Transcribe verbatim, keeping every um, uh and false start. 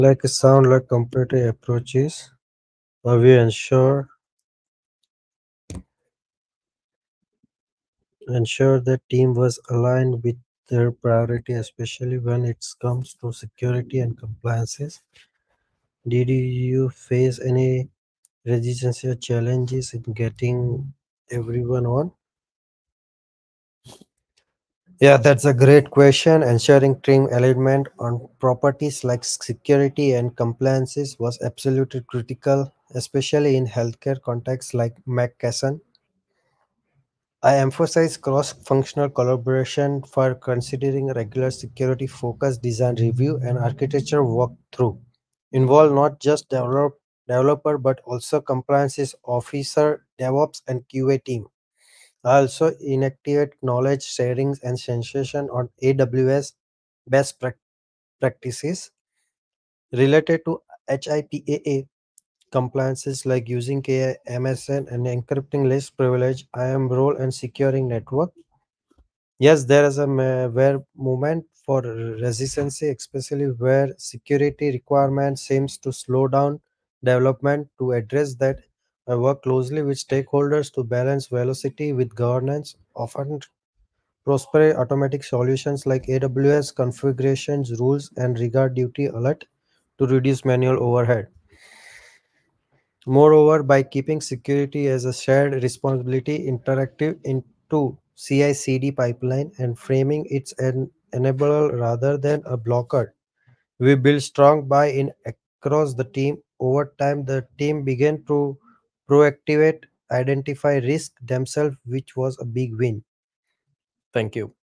Like a sound like competitive approaches, where we ensure ensure that team was aligned with their priority, especially when it comes to security and compliances. Did you face any resistance or challenges in getting everyone on? Yeah, that's a great question. Ensuring team alignment on properties like security and compliances was absolutely critical, especially in healthcare contexts like McKesson. I emphasize cross-functional collaboration for considering regular security-focused design review and architecture walkthrough. Involve not just develop, developer but also compliances officer, DevOps, and Q A team. I also inactivate knowledge sharings and sensation on A W S best prac- practices related to HIPAA compliances like using K I M S N and encrypting list privilege, I am role and securing network. Yes, there is a ma- where movement for resiliency, especially where security requirements seems to slow down development. To address that, I work closely with stakeholders to balance velocity with governance, often prosper automatic solutions like A W S configurations, rules, and regard duty alert to reduce manual overhead. Moreover, by keeping security as a shared responsibility interactive into C I C D pipeline and framing it an enabler rather than a blocker, we build strong buy-in across the team. Over time, the team began to proactivate, identify risk themselves, which was a big win. Thank you.